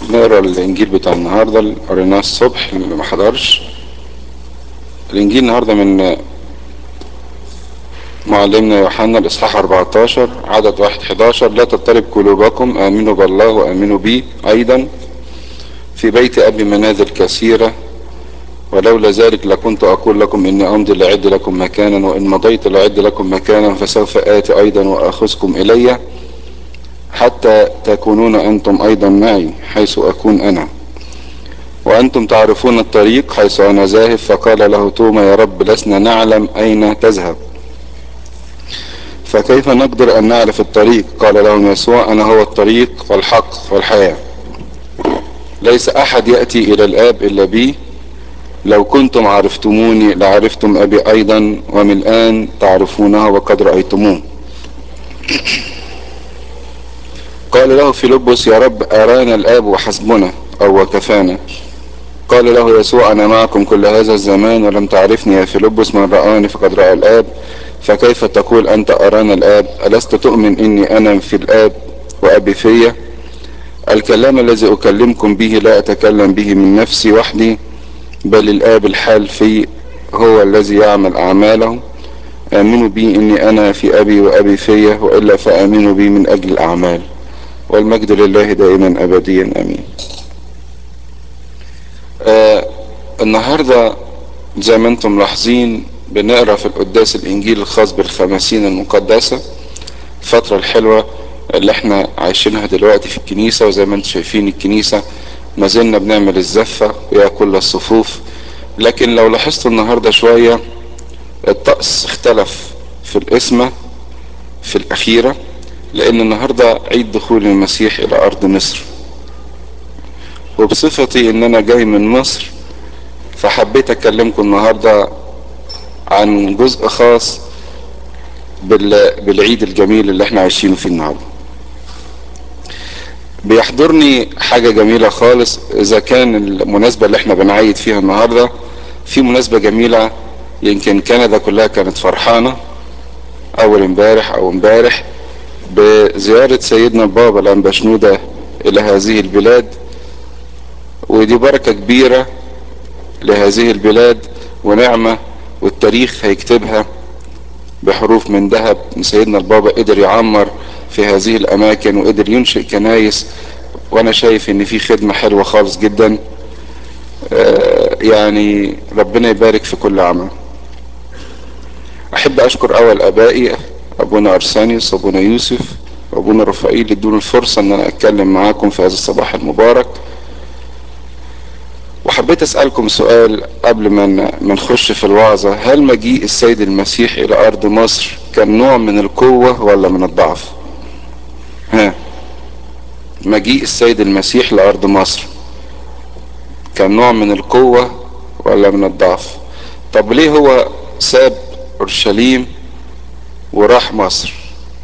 نقرا الانجيل بتاع النهارده اللي قريناه الصبح اللي ما حضرش. الانجيل النهارده من معلمنا يوحنا الاصحاح 14 عدد 1-11. لا تضطرب قلوبكم، امنوا بالله وامنوا بي ايضا، في بيت ابي منازل كثيره، ولولا ذلك لكنت اقول لكم اني امضي لاعد لكم مكانا، وان مضيت لاعد لكم مكانا فسوف اتي ايضا واخذكم الي، حتى تكونون انتم ايضا معي حيث اكون انا. وأنتم تعرفون الطريق حيث أنا ذاهب. فقال له توما يا رب لسنا نعلم أين تذهب، فكيف نقدر أن نعرف الطريق؟ قال لهم يسوع أنا هو الطريق والحق والحياة، ليس أحد يأتي إلى الآب إلا بي. لو كنتم عرفتموني لعرفتم أبي أيضا، ومن الآن تعرفونه وقد رأيتموه. قال له فيلبس يا رب أرانا الآب وحسبنا أو وكفانا. قال له يسوع أنا معكم كل هذا الزمان ولم تعرفني يا فيلبس؟ من رآني فقد رأى الآب، فكيف تقول أنت أرانا الآب؟ ألست تؤمن إني أنا في الآب وأبي فيا؟ الكلام الذي أكلمكم به لا أتكلم به من نفسي وحدي، بل الآب الحال في هو الذي يعمل أعماله. آمنوا بي إني أنا في أبي وأبي فيا، وإلا فآمنوا بي من أجل الأعمال. والمجد لله دائما أبديا آمين. النهاردة زي ما انتم ملاحظين بنقرا في القداس الانجيل الخاص بالخمسين المقدسة، الفترة الحلوة اللي احنا عايشينها دلوقتي في الكنيسة. وزي ما انتم شايفين الكنيسة ما زلنا بنعمل الزفة ويا كل الصفوف، لكن لو لاحظتوا النهاردة شوية الطقس اختلف في القسمة في الأخيرة، لأن النهاردة عيد دخول المسيح إلى أرض مصر. وبصفتي إن أنا جاي من مصر فحبيت أكلمكم النهاردة عن جزء خاص بالعيد الجميل اللي احنا عايشينه فيه النهارده. بيحضرني حاجة جميلة خالص اذا كان المناسبة اللي احنا بنعيد فيها النهاردة في مناسبة جميلة. يمكن كندا كلها كانت فرحانة اول امبارح بزيارة سيدنا البابا الانبا شنودة الى هذه البلاد، ودي بركة كبيرة لهذه البلاد ونعمة، والتاريخ هيكتبها بحروف من ذهب. سيدنا البابا قدر يعمر في هذه الاماكن وقدر ينشئ كنايس، وانا شايف ان في خدمة حلوة خالص جدا. يعني ربنا يبارك في كل عمل. احب اشكر اول ابائي ابونا ارسانيوس وابونا يوسف وابونا رفائيل ادوني الفرصة ان انا اتكلم معاكم في هذا الصباح المبارك. وحبيت اسألكم سؤال قبل ما نخش في الوعظة: هل مجيء السيد المسيح الى ارض مصر كان نوع من القوة ولا من الضعف؟ مجيء السيد المسيح لأرض مصر كان نوع من القوة ولا من الضعف؟ طب ليه هو ساب اورشليم وراح مصر؟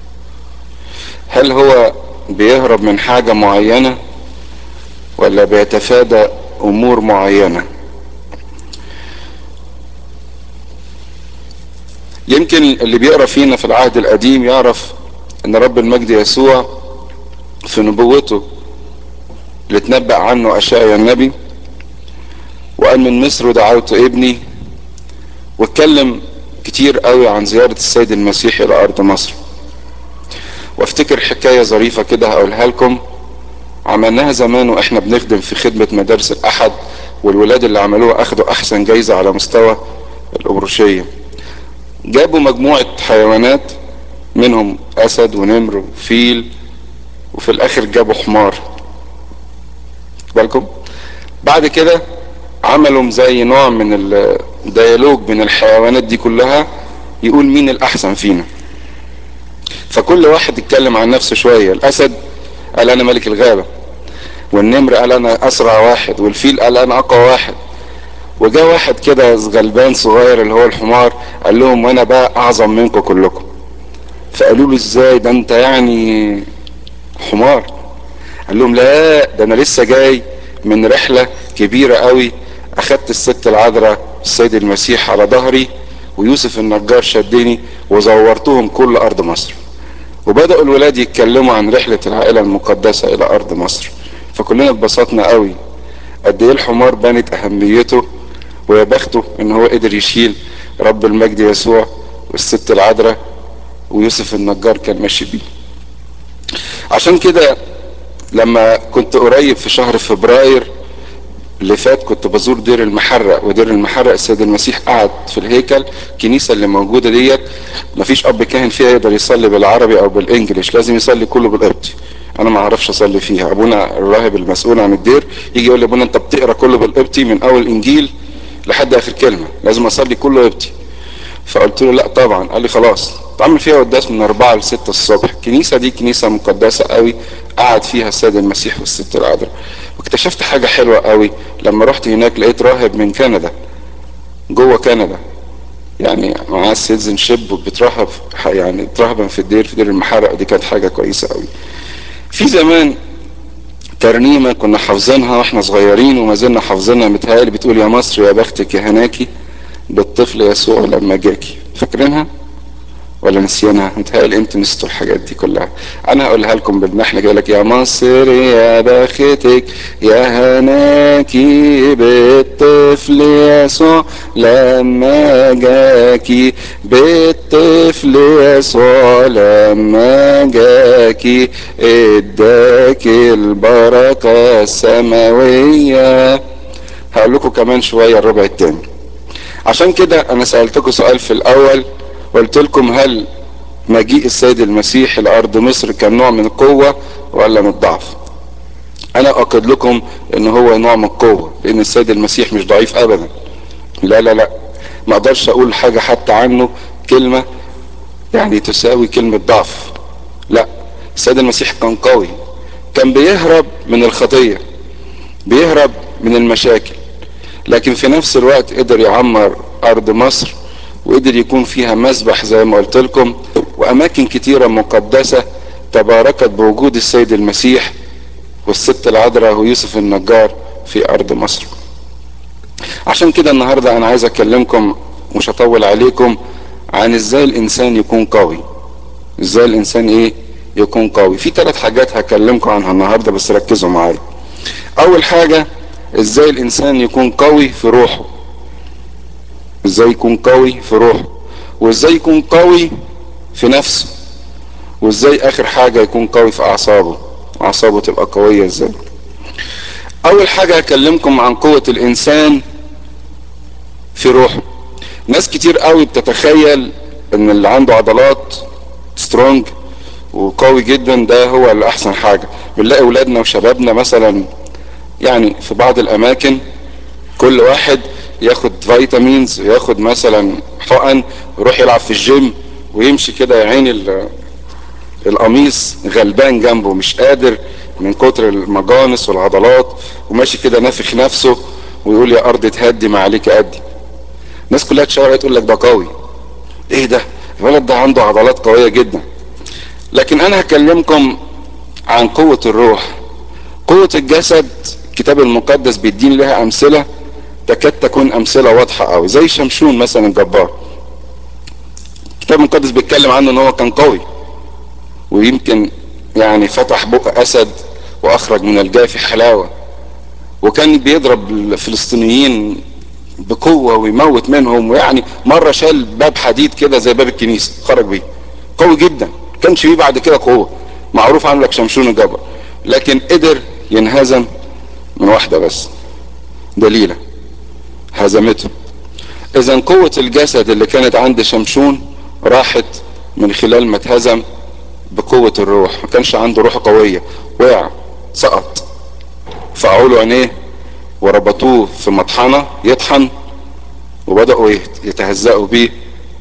هل هو بيهرب من حاجة معينة ولا بيتفادى امور معينة؟ يمكن اللي بيقرأ فينا في العهد القديم يعرف ان رب المجد يسوع في نبوته اللي اتنبأ عنه اشعيا النبي وقال من مصر دعوت ابني، واتكلم كتير قوي عن زيارة السيد المسيح الى ارض مصر. وافتكر حكاية ظريفة كده هقولها لكم، عملناها زمان واحنا بنخدم في خدمة مدارس الاحد، والولاد اللي عملوها اخدوا احسن جايزة على مستوى الابروشية. جابوا مجموعة حيوانات منهم اسد ونمر وفيل، وفي الاخر جابوا حمار. بالكم بعد كده عملوا زي نوع من الديالوج بين الحيوانات دي كلها، يقول مين الاحسن فينا. فكل واحد اتكلم عن نفسه شوية. الاسد قال انا ملك الغابة، والنمر قال انا اسرع واحد، والفيل قال انا اقوى واحد، وجاء واحد كده غلبان صغير اللي هو الحمار قال لهم وانا بقى اعظم منكم كلكم. فقالوا له ازاي ده انت يعني حمار؟ قال لهم لا ده انا لسه جاي من رحلة كبيرة قوي، اخدت الست العذراء السيد المسيح على ظهري ويوسف النجار شدني وزورتهم كل ارض مصر. وبدأوا الولاد يتكلموا عن رحلة العائلة المقدسة الى ارض مصر. فكلنا اتبسطنا قوي قد ايه الحمار بانت اهميته، ويا بخته ان هو قدر يشيل رب المجد يسوع والست العذراء ويوسف النجار كان ماشي بيه. عشان كده لما كنت قريب في شهر فبراير اللي فات كنت بزور دير المحرق، ودير المحرق السيد المسيح قعد في الهيكل. الكنيسه اللي موجوده ديت مفيش اب كاهن فيها يقدر يصلي بالعربي او بالانجليش، لازم يصلي كله بالقبطي. انا ما اعرفش اصلي فيها. ابونا الراهب المسؤول عن الدير يجي يقول لي ابونا انت بتقرا كله بالقبطي من اول انجيل لحد اخر كلمه، لازم اصلي كله قبطي. فقلت له لا طبعا. قال لي خلاص تعمل فيها قداس من 4 ل 6 الصبح. الكنيسه دي كنيسه مقدسه قوي، قعد فيها السيد المسيح والست العذراء. واكتشفت حاجه حلوه قوي لما رحت هناك، لقيت راهب من كندا، جوه كندا، يعني معاه سيتيزنشيب وبترهب، يعني ترهبا في الدير، في دير المحرق. دي كانت حاجه كويسه قوي. في زمان ترنيمه كنا حافظينها واحنا صغيرين وما زلنا حافظينها، متهيألي بتقول يا مصر يا بختك يا هناكي بالطفل يسوع لما جاكي. فاكرينها ولا نسيانها؟ متهيألي انتوا نسيتوا الحاجات دي كلها. انا هقولها لكم بالنحل كده لك: يا مصر يا بختك يا هناكي بالطفل يسوع لما جاكي، بالطفل يسوع لما جاكي اداكي البركة السماوية. هقول لكم كمان شوية الربع التاني. عشان كده انا سألتكم سؤال في الاول، قلت لكم هل مجيء السيد المسيح لارض مصر كان نوع من القوة ولا من الضعف؟ انا اؤكد لكم ان هو نوع من القوة، لان السيد المسيح مش ضعيف ابدا. لا لا لا، ما اقدرش اقول حاجة حتى عنه كلمة يعني تساوي كلمة ضعف. لا، السيد المسيح كان قوي، كان بيهرب من الخطية، بيهرب من المشاكل، لكن في نفس الوقت قدر يعمر ارض مصر، وقدر يكون فيها مسبح زي ما قلت لكم، واماكن كتيرة مقدسة تباركت بوجود السيد المسيح والست العذراء ويوسف النجار في ارض مصر. عشان كده النهاردة انا عايز اكلمكم، مش هطول عليكم، عن ازاي الانسان يكون قوي. ازاي الانسان ايه يكون قوي. في 3 حاجات هكلمكم عنها النهاردة، بس ركزوا معايا. اول حاجة ازاي الانسان يكون قوي في روحه. ازاي يكون قوي في روحه، وازاي يكون قوي في نفسه، وازاي اخر حاجة يكون قوي في اعصابه. اعصابه تبقى قوية ازاي. اول حاجة هكلمكم عن قوة الانسان في روحه. ناس كتير قوي بتتخيل ان اللي عنده عضلات سترونج وقوي جدا ده هو اللي احسن حاجة. بنلاقي اولادنا وشبابنا مثلا يعني في بعض الاماكن كل واحد ياخد فيتامينز، ياخد مثلا حقن، ويروح يلعب في الجيم ويمشي كده يا عيني القميص غلبان جنبه، مش قادر من كتر المجانس والعضلات، وماشي كده نافخ نفسه ويقول يا ارض تهدي ما عليك ادي. الناس كلها تشاور تقول لك ده قوي. ايه ده؟ الولد ده عنده عضلات قوية جدا. لكن انا هكلمكم عن قوة الروح. قوة الجسد الكتاب المقدس بيدين لها امثلة تكاد تكون امثلة واضحة قوي، زي شمشون مثلا الجبار. الكتاب المقدس بيتكلم عنه ان هو كان قوي، ويمكن يعني فتح بق اسد واخرج من الجاف حلاوة، وكان بيضرب الفلسطينيين بقوة ويموت منهم، ويعني مرة شال باب حديد كده زي باب الكنيسة خرج بيه. قوي جدا، كانش فيه بعد كده قوة. معروف عنه لك شمشون الجبر، لكن قدر ينهزم من واحدة بس، دليلة هزمته. اذا قوة الجسد اللي كانت عند شمشون راحت من خلال ما اتهزم بقوة الروح. ما كانش عنده روح قوية، وقع سقط، فقعوا له عينيه وربطوه في مطحنة يطحن، وبدأوا يتهزقوا بيه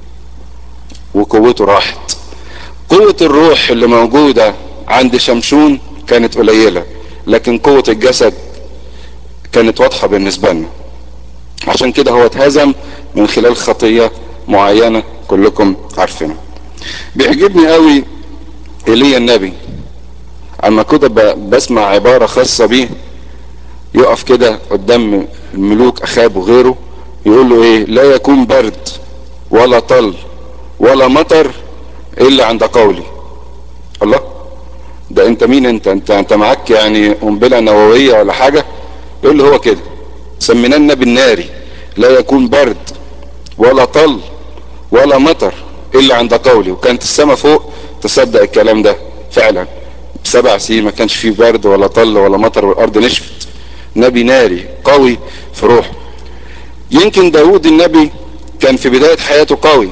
وقوته راحت. قوة الروح اللي موجودة عند شمشون كانت قليلة، لكن قوة الجسد كانت واضحة بالنسبة لنا. عشان كده هو اتهزم من خلال خطية معينة كلكم عارفينها. بيعجبني قوي ايليا النبي، اما كده بسمع عبارة خاصة بيه، يقف كده قدام الملوك اخاب وغيره يقول له ايه: لا يكون برد ولا طل ولا مطر الا عند قولي. الله، ده انت مين؟ انت معاك يعني قنبله نوويه ولا حاجه؟ يقول له هو كده، سميناه النبي الناري، لا يكون برد ولا طل ولا مطر الا عند قولي. وكانت السماء فوق تصدق الكلام ده فعلا، ب7 سنين ما كانش فيه برد ولا طل ولا مطر والارض نشفت. نبي ناري قوي في روحه. يمكن داود النبي كان في بداية حياته قوي،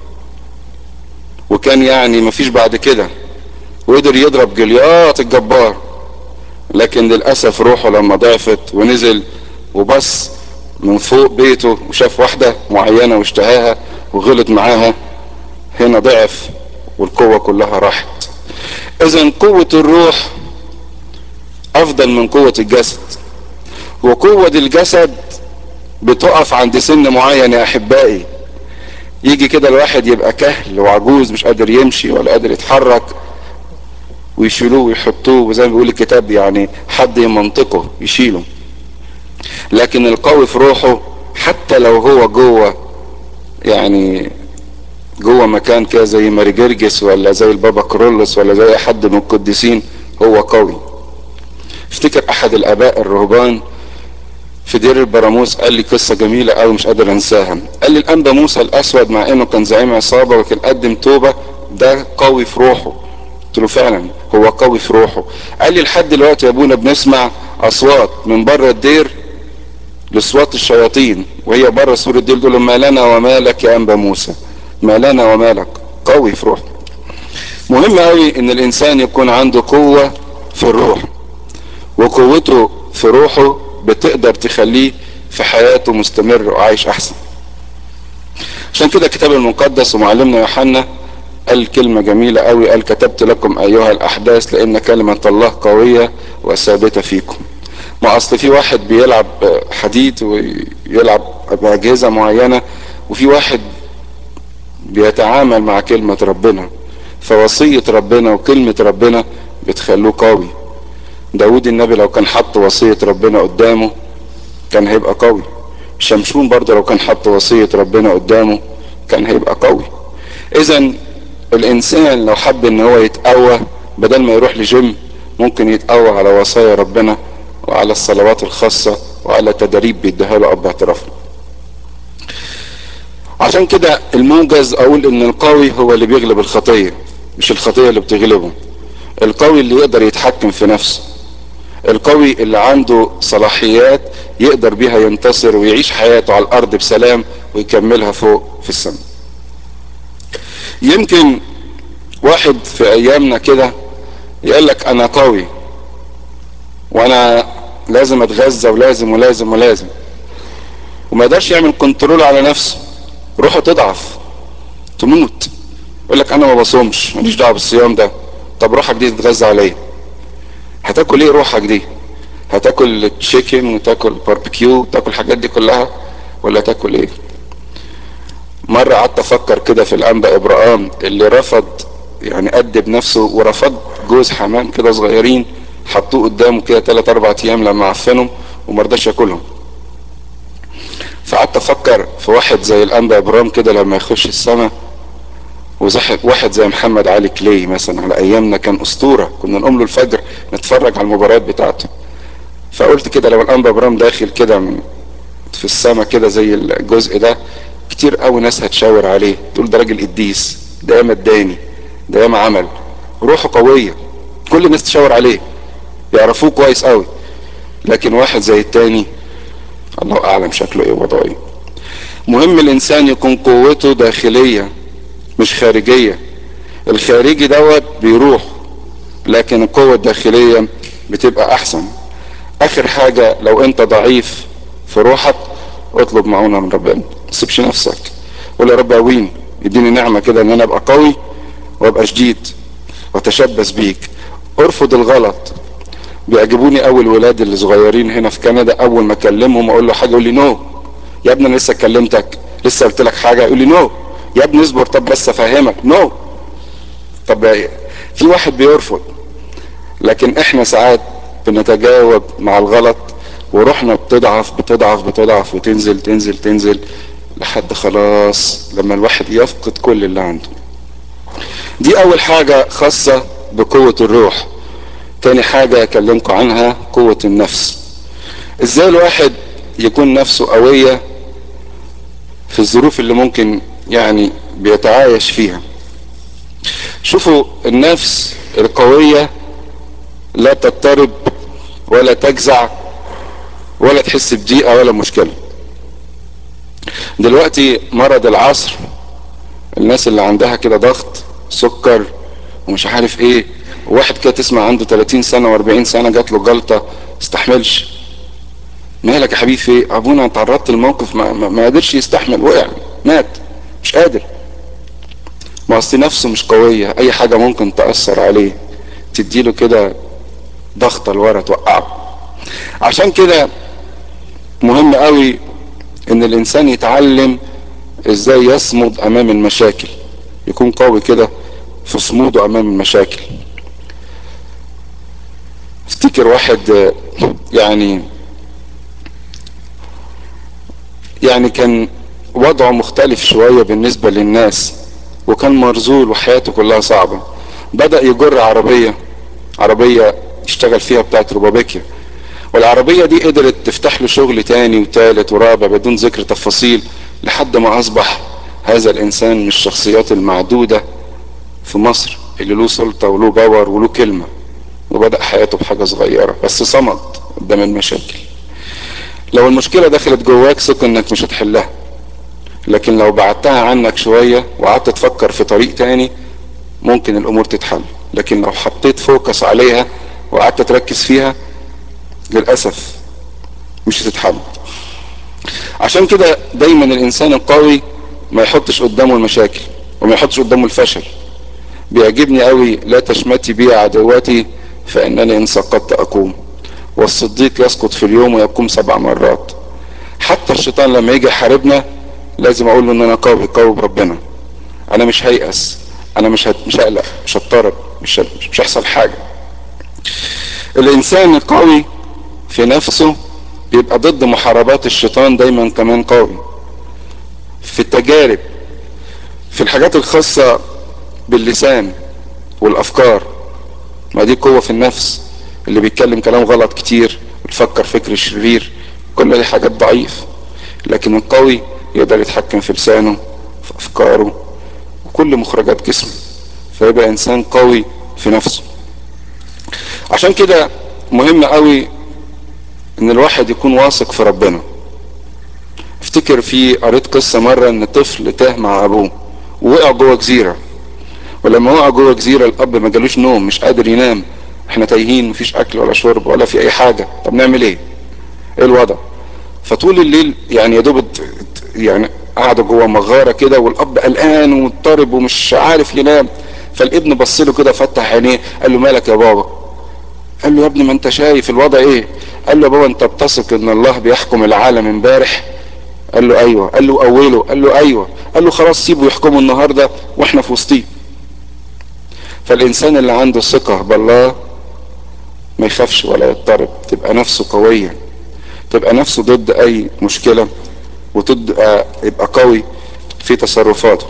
وكان يعني ما فيش بعد كده، وقدر يضرب جليات الجبار. لكن للأسف روحه لما ضعفت ونزل وبص من فوق بيته وشاف واحدة معينة واشتهاها وغلط معاها، هنا ضعف والقوة كلها راحت. اذا قوة الروح افضل من قوة الجسد. وقوة الجسد بتقف عند سن معين يا احبائي. يجي كده الواحد يبقى كهل وعجوز مش قادر يمشي ولا قادر يتحرك، ويشيلوه ويحطوه، وزي ما بيقول الكتاب يعني حد يمنطقه يشيله. لكن القوي في روحه حتى لو هو جوه، يعني جوه مكان كده زي ماري جرجس ولا زي البابا كرولس ولا زي حد من القديسين، هو قوي. افتكر احد الاباء الرهبان في دير البراموس قال لي قصة جميلة قوي مش قادر انساها. قال لي الانبا موسى الاسود مع انه كان زعيم عصابة وكان قدم توبة، ده قوي في روحه. قلت له فعلا هو قوي في روحه. قال لي لحد دلوقتي يا ابونا بنسمع اصوات من بره الدير لاصوات الشياطين وهي بره سور الدير، تقول له ما لنا ومالك يا انبا موسى، ما لنا ومالك. قوي في روحه. مهم قوي ان الانسان يكون عنده قوة في الروح، وقوته في روحه بتقدر تخليه في حياته مستمر وعايش احسن. عشان كده الكتاب المقدس ومعلمنا يوحنا قال كلمة جميلة قوي، قال كتبت لكم ايها الاحداث لان كلمة الله قوية وثابتة فيكم. ما اصل في واحد بيلعب حديد ويلعب باجهزة معينة، وفي واحد بيتعامل مع كلمة ربنا، فوصية ربنا وكلمة ربنا بتخلوه قوي. داود النبي لو كان حط وصية ربنا قدامه كان هيبقى قوي. شمشون برضه لو كان حط وصية ربنا قدامه كان هيبقى قوي. اذا الانسان لو حب ان هو يتقوى بدل ما يروح لجيم، ممكن يتقوى على وصايا ربنا وعلى الصلوات الخاصة وعلى تدريب بيديها له اب اعترافه. عشان كده الموجز اقول ان القوي هو اللي بيغلب الخطية، مش الخطية اللي بتغلبه. القوي اللي يقدر يتحكم في نفسه، القوي اللي عنده صلاحيات يقدر بيها ينتصر ويعيش حياته على الارض بسلام ويكملها فوق في السماء. يمكن واحد في ايامنا كده يقول لك انا قوي وانا لازم اتغذى ولازم ولازم ولازم، وما يقدرش يعمل كنترول على نفسه، روحه تضعف تموت. يقول لك انا ما بصومش ماليش دعوه بالصيام ده. طب روحك دي تتغذى على ايه؟ هتاكل ايه روحك دي؟ هتاكل تشيكن وتاكل باربيكيو وتاكل الحاجات دي كلها ولا تاكل ايه؟ مرة قعدت افكر كده في الانبا ابراهام اللي رفض، يعني قدم نفسه ورفض جوز حمام كده صغيرين حطوه قدامه كده 3 4 ايام لما عفنهم ومرضاش ياكلهم. فقعدت افكر في واحد زي الانبا ابراهام كده لما يخش السماء، وزحف واحد زي محمد علي كلاي مثلا على ايامنا كان اسطورة، كنا نقوم له الفجر نتفرج على المباريات بتاعته. فقلت كده لو الانبا ابراهام داخل كده في السماء كده زي الجزء ده، كتير قوي ناس هتشاور عليه تقول ده راجل قديس، ده ياما اداني، ده ياما عمل، روحه قوية، كل الناس تشاور عليه يعرفوه كويس قوي. لكن واحد زي التاني الله اعلم شكله ايه ووضعه ايه. مهم الانسان يكون قوته داخلية مش خارجية. الخارجي دوت بيروح، لكن القوة الداخلية بتبقى احسن. اخر حاجة لو انت ضعيف في روحك اطلب معونة من ربنا، ما تسيبش نفسك، قول يا رب قويني اديني نعمة كده ان انا ابقى قوي وابقى شديد واتشبث بيك. ارفض الغلط. بيعجبوني قوي الولاد اللي صغيرين هنا في كندا، اول ما اكلمهم اقول له حاجة يقول لي نو. يا ابني انا لسه كلمتك، لسه قلت لك حاجة، يقول لي نو. يا ابني اصبر طب بس افهمك، نو. طب في واحد بيرفض، لكن احنا ساعات بنتجاوب مع الغلط وروحنا بتضعف بتضعف بتضعف وتنزل تنزل تنزل لحد خلاص لما الواحد يفقد كل اللي عنده. دي اول حاجة خاصة بقوة الروح. تاني حاجة اكلمكم عنها قوة النفس. ازاي الواحد يكون نفسه قوية في الظروف اللي ممكن يعني بيتعايش فيها. شوفوا النفس القوية لا تضطرب ولا تجزع ولا تحس بضيقة ولا مشكلة. دلوقتي مرض العصر، الناس اللي عندها كده ضغط سكر ومش عارف ايه، وواحد كده تسمع عنده 30 سنة و40 سنة جات له جلطة استحملش. مالك يا حبيبي في ايه؟ ابونا تعرضت للموقف ما قدرش يستحمل، وقع مات مش قادر. ما اصل نفسه مش قوية، اي حاجة ممكن تأثر عليه تديله كده ضغطة لورا توقعه. عشان كده مهم قوي ان الانسان يتعلم ازاي يصمد امام المشاكل، يكون قوي كده في صموده امام المشاكل. افتكر واحد يعني كان وضعه مختلف شوية بالنسبة للناس، وكان مرزول وحياته كلها صعبة. بدأ يجر عربية يشتغل فيها بتاعت روبابيكيا، والعربية دي قدرت تفتح له شغل تاني وتالت ورابع بدون ذكر تفاصيل، لحد ما اصبح هذا الانسان من الشخصيات المعدودة في مصر اللي له سلطة وله باور وله كلمة. وبدأ حياته بحاجة صغيرة بس صمد قدام المشاكل. لو المشكلة دخلت جواك ثق انك مش هتحلها، لكن لو بعدتها عنك شوية وقعدت تفكر في طريق تاني ممكن الامور تتحل. لكن لو حطيت فوكس عليها وقعدت تركز فيها للأسف مش هتتحل. عشان كده دايما الانسان القوي ما يحطش قدامه المشاكل وما يحطش قدامه الفشل. بيعجبني قوي لا تشمتي بي عدواتي فانني ان سقطت اقوم، والصديق يسقط في اليوم ويقوم 7 مرات. حتى الشيطان لما يجي يحاربنا لازم اقول له ان انا قوي بربنا، انا مش هيأس، انا مش هقلق، مش هضطرب، مش هيحصل حاجه. الانسان القوي في نفسه بيبقى ضد محاربات الشيطان دايما كمان قوي في التجارب، في الحاجات الخاصة باللسان والافكار. ما دي قوة في النفس، اللي بيتكلم كلام غلط كتير ويفكر فكر شرير، كل دي حاجات ضعيف. لكن القوي يقدر يتحكم في لسانه في افكاره وكل مخرجات جسمه، فيبقى انسان قوي في نفسه. عشان كده مهم قوي ان الواحد يكون واثق في ربنا. افتكر قريت قصة مرة ان طفل تاه مع ابوه ووقع جوه جزيرة، ولما وقع جوه جزيرة الاب ما جالوش نوم، مش قادر ينام، احنا تايهين، مفيش اكل ولا شرب ولا في اي حاجة، طب نعمل ايه الوضع؟ فطول الليل يعني يا دوب يعني قعدوا جوه مغارة كده، والاب قلقان ومضطرب ومش عارف ينام. فالابن بص له كده فتح عينيه قال له مالك يا بابا؟ قال له يا ابني ما انت شايف الوضع ايه؟ قال له يا بابا انت بتثق ان الله بيحكم العالم امبارح؟ قال له ايوه. قال له اوله؟ قال له ايوه. قال له خلاص سيبه يحكمه النهارده واحنا في وسطيه. فالانسان اللي عنده ثقة بالله ما يخافش ولا يضطرب، تبقى نفسه قوية، تبقى نفسه ضد اي مشكلة، يبقى قوي في تصرفاته.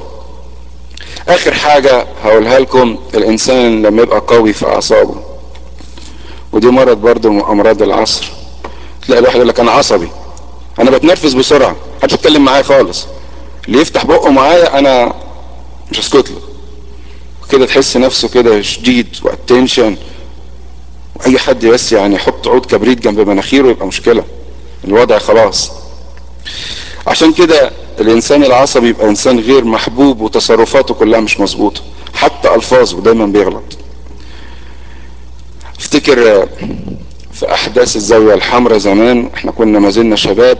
اخر حاجة هقولها لكم، الانسان لما يبقى قوي في اعصابه، ودي مرض برضو من امراض العصر. تلاقي الواحد يقول لك انا عصبي، انا بتنرفز بسرعة، محدش يتكلم معايا خالص، اللي يفتح بقه معايا انا مش هسكت له. كده تحس نفسه كده شديد واتنشن، واي حد بس يعني يحط عود كبريت جنب مناخيره يبقى مشكلة، الوضع خلاص. عشان كده الانسان العصبي يبقى انسان غير محبوب وتصرفاته كلها مش مظبوطة، حتى الفاظه دايما بيغلط. افتكر في احداث الزاوية الحمراء زمان احنا كنا ما زلنا شباب،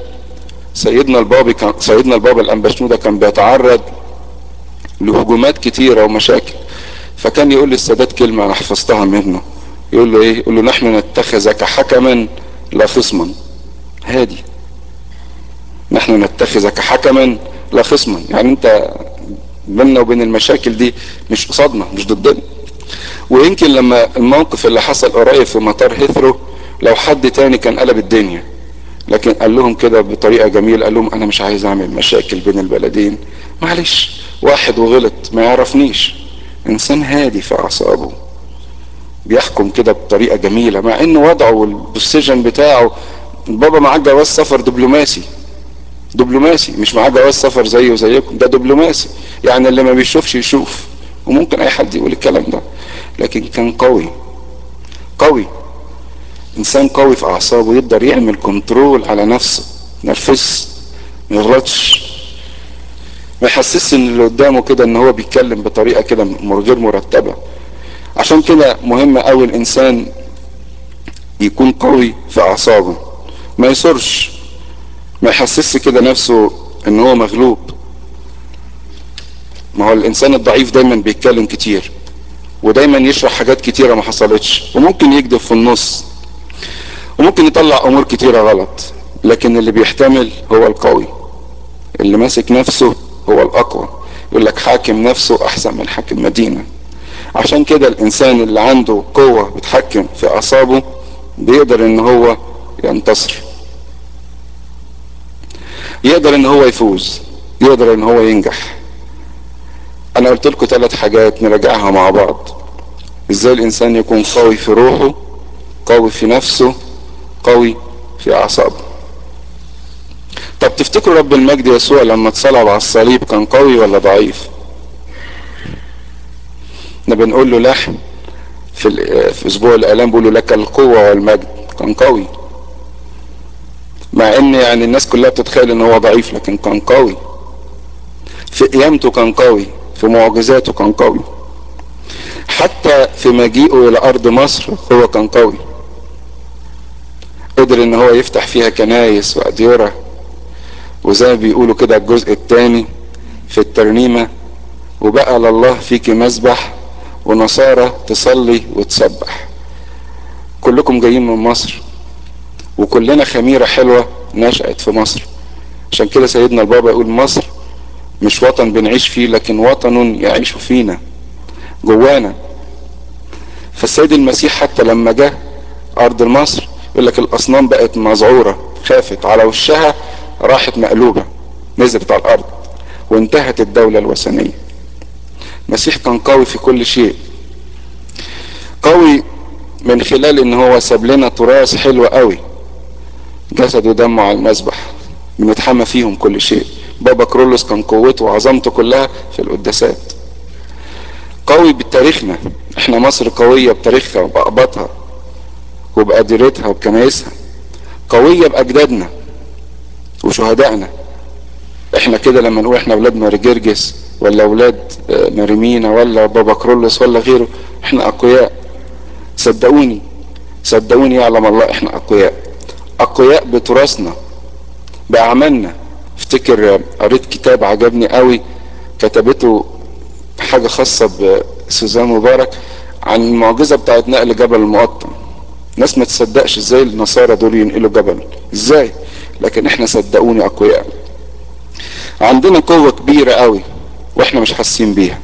سيدنا البابا الانبشنودة كان بيتعرض لهجومات كتيرة ومشاكل. فكان يقول للسادات كلمة انا حفظتها منه، يقول له ايه؟ يقول له نحن نتخذك حكما لا خصما. هادي، نحن نتخذك حكما لا خصما، يعني انت بيننا وبين المشاكل دي مش قصادنا، مش ضدنا. ويمكن لما الموقف اللي حصل قريب في مطار هيثرو، لو حد تاني كان قلب الدنيا، لكن قال لهم كده بطريقة جميلة، قال لهم انا مش عايز اعمل مشاكل بين البلدين، معلش واحد وغلط ما يعرفنيش. انسان هادي في اعصابه بيحكم كده بطريقة جميلة، مع ان وضعه والبوزيشن بتاعه بابا معاه جواز سفر دبلوماسي. دبلوماسي، مش معاه جواز سفر زيه وزيكم، ده دبلوماسي، يعني اللي ما بيشوفش يشوف. وممكن اي حد يقول الكلام ده، لكن كان قوي. قوي، انسان قوي في اعصابه، يقدر يعمل كنترول على نفسه، نرفز، ما يغلطش، ما يحسسش ان اللي قدامه كده ان هو بيتكلم بطريقه كده غير مرتبه. عشان كده مهم قوي الانسان يكون قوي في اعصابه، ما يصرش، ما يحسسش كده نفسه ان هو مغلوب. ما هو الانسان الضعيف دايما بيتكلم كتير، ودايما يشرح حاجات كتيره ما حصلتش، وممكن يكذب في النص، وممكن يطلع امور كتيره غلط. لكن اللي بيحتمل هو القوي، اللي ماسك نفسه هو الاقوى. يقول لك حاكم نفسه احسن من حاكم مدينه. عشان كده الانسان اللي عنده قوه بتحكم في اعصابه بيقدر ان هو ينتصر، يقدر ان هو يفوز، يقدر ان هو ينجح. انا قلت لكم 3 حاجات نراجعها مع بعض. ازاي الانسان يكون قوي في روحه، قوي في نفسه، قوي في اعصابه. طب تفتكروا رب المجد يسوع لما اتصلب على الصليب كان قوي ولا ضعيف؟ احنا بنقول له لحم في اسبوع الالام بيقول له لك القوه والمجد. كان قوي، مع ان يعني الناس كلها بتتخيل ان هو ضعيف، لكن كان قوي. في قيامته كان قوي، في معجزاته كان قوي، حتى في مجيئه الى ارض مصر هو كان قوي. قدر ان هو يفتح فيها كنايس واديرة، وزي ما بيقولوا كده الجزء الثاني في الترنيمة: وبقى لله فيك مسبح ونصارى تصلي وتسبح. كلكم جايين من مصر، وكلنا خميرة حلوة نشأت في مصر. عشان كده سيدنا البابا يقول مصر مش وطن بنعيش فيه، لكن وطن يعيش فينا، جوانا. فالسيد المسيح حتى لما جه ارض مصر يقول لك الاصنام بقت مذعورة، خافت على وشها، راحت مقلوبة، نزلت على الارض، وانتهت الدولة الوثنية. المسيح كان قوي في كل شيء، قوي من خلال ان هو ساب لنا تراث حلو قوي، جسد ودمه على المذبح بنتحمى فيهم كل شيء. بابا كرولوس كان قوته وعظمته كلها في القداسات. قوي بتاريخنا، احنا مصر قوية بتاريخها وبأقباطها وبأديرتها وبكنايسها، قوية بأجدادنا وشهدائنا. احنا كده لما نقول احنا اولاد ماري جرجس ولا اولاد ماريمينا ولا بابا كرولوس ولا غيره، احنا اقوياء. صدقوني، صدقوني يعلم الله احنا اقوياء، اقوياء بتراثنا، باعمالنا. افتكر قريت كتاب عجبني قوي، كتبته حاجة خاصة بسوزان مبارك عن المعجزة بتاعت نقل جبل المقطم. ناس ما تصدقش ازاي النصارى دول ينقلوا جبل، ازاي؟ لكن احنا صدقوني اقوياء، عندنا قوة كبيرة قوي واحنا مش حاسين بيها.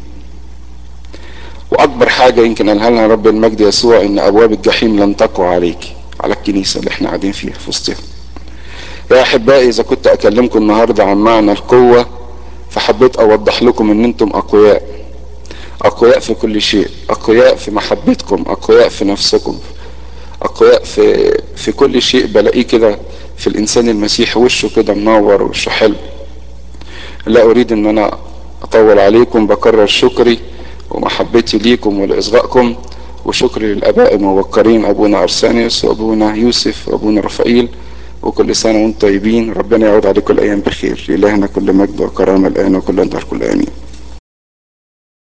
واكبر حاجة يمكن قالها لنا رب المجد يسوع ان ابواب الجحيم لن تقوى عليك، على الكنيسة اللي احنا قاعدين فيها في وسطها. يا احبائي، اذا كنت اكلمكم النهاردة عن معنى القوة، فحبيت اوضح لكم ان انتم اقوياء، اقوياء في كل شيء، اقوياء في محبتكم، اقوياء في نفسكم، اقوياء في كل شيء. بلاقيه كده في الانسان المسيحي وشه كده منور وشه حلو. لا اريد ان انا اطول عليكم، بكرر شكري ومحبتي ليكم ولاصغائكم، وشكري للاباء الموقرين ابونا ارسانيوس وابونا يوسف وابونا رفائيل. وكل سنه وانتم طيبين، ربنا يعود عليكم الايام بخير. لالهنا كل مجد وكرامه الان وكل انت كل امين.